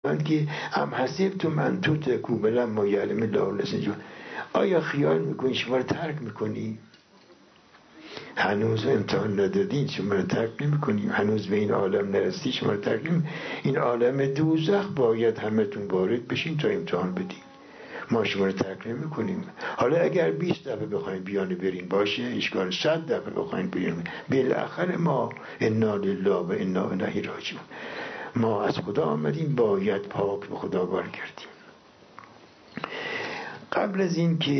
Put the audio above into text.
که ام حسبتم ان تترکوا ولما یعلم الله الذین. آیا خیال میکنی شما رو ترک میکنی؟ هنوز امتحان ندادین شما رو ترک نمیکنیم، هنوز به این عالم نرسید شما رو ترک نمیکنیم. این عالم دوزخ باید همتون وارد بشین تا امتحان بدین، ما شما رو ترک نمیکنیم. حالا اگر 20 دفعه بخواید بیان برین باشه اشکال، 100 دفعه بخواید برین بالاخره ما انا لله و انا الیه راجعون، ما از خدا آمدیم باید پاک به خدا برگردیم. قبل از این که